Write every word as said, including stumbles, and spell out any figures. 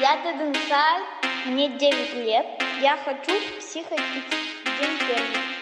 Я Деденсаль, мне девять лет. Я хочу в психотипе. День первый.